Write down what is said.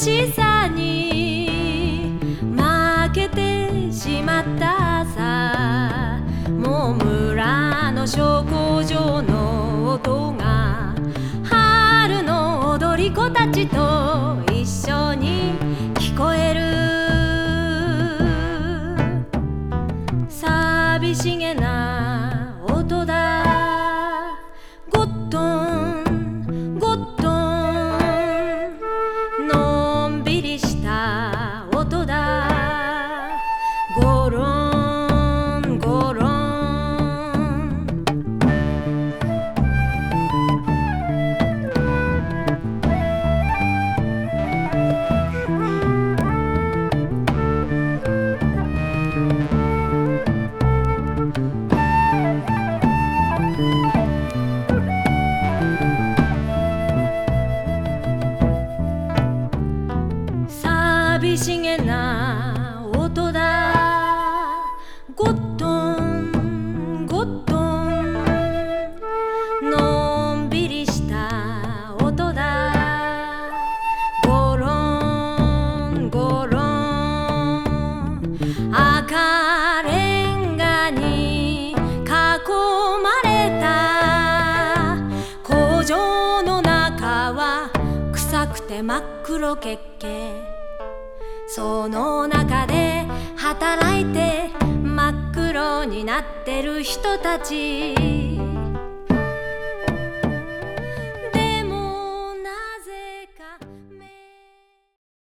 しさに負けてしまったさ。もう村の小工場の音が春の踊り子たちと一緒に聞こえる。寂しげな音だ。ゴットンゴットン、のんびりした音だ。ゴロンゴロン。寂しげな音だ。ゴットンゴットン、のんびりした音だ。ゴロンゴロン。赤レンガに囲まれた工場の中は臭くて真っ黒けっけ。その中で働いて真っ黒になってる人たち。